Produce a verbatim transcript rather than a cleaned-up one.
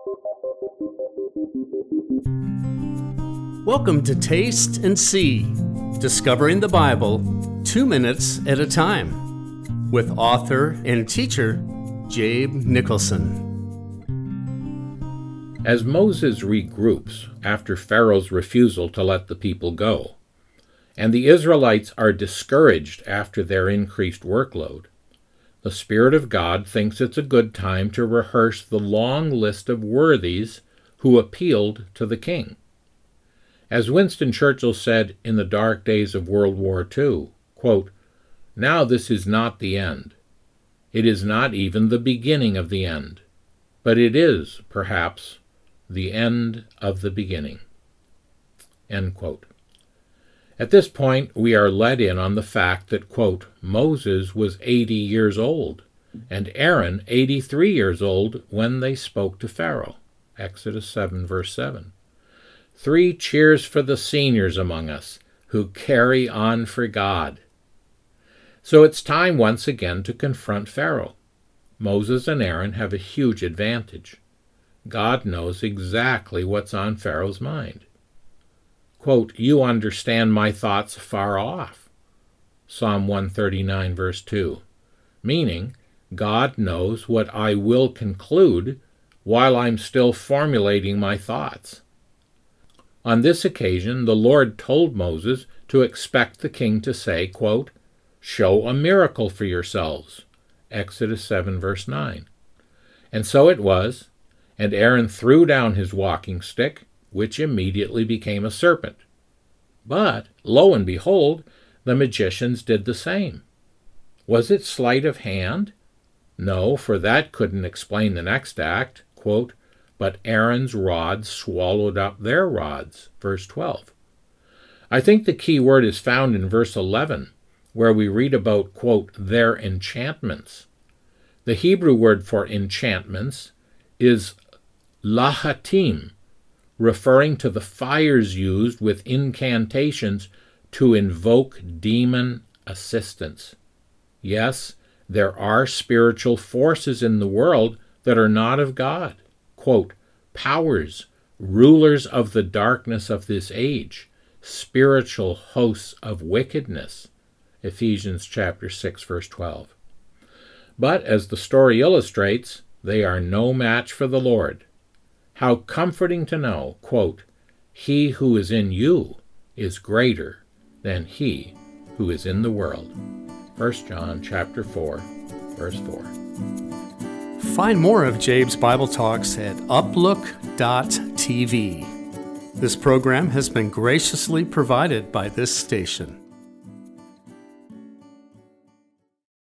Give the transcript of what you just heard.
Welcome to Taste and See, Discovering the Bible, two minutes at a time, with author and teacher Jabe Nicholson. As Moses regroups after Pharaoh's refusal to let the people go, and the Israelites are discouraged after their increased workload, the Spirit of God thinks it's a good time to rehearse the long list of worthies who appealed to the king. As Winston Churchill said in the dark days of World War Two, quote, "Now this is not the end. It is not even the beginning of the end, but it is, perhaps, the end of the beginning." End quote. At this point, we are let in on the fact that, quote, Moses was eighty years old, and Aaron eighty-three years old when they spoke to Pharaoh. Exodus seven, verse seven. Three cheers for the seniors among us who carry on for God. So it's time once again to confront Pharaoh. Moses and Aaron have a huge advantage. God knows exactly what's on Pharaoh's mind. Quote, "You understand my thoughts far off." Psalm one thirty-nine, verse two. Meaning, God knows what I will conclude while I'm still formulating my thoughts. On this occasion, the Lord told Moses to expect the king to say, quote, "Show a miracle for yourselves." Exodus seven, verse nine. And so it was, and Aaron threw down his walking stick, which immediately became a serpent. But, lo and behold, the magicians did the same. Was it sleight of hand? No, for that couldn't explain the next act, quote, "But Aaron's rods swallowed up their rods," verse twelve. I think the key word is found in verse eleven, where we read about, quote, "their enchantments." The Hebrew word for enchantments is lahatim, referring to the fires used with incantations to invoke demon assistance. Yes, there are spiritual forces in the world that are not of God. Quote, "powers, rulers of the darkness of this age, spiritual hosts of wickedness." Ephesians chapter six, verse twelve. But as the story illustrates, they are no match for the Lord. How comforting to know, quote, "He who is in you is greater than he who is in the world." First John chapter four, verse four. Find more of Jabe's Bible Talks at uplook dot t v. This program has been graciously provided by this station.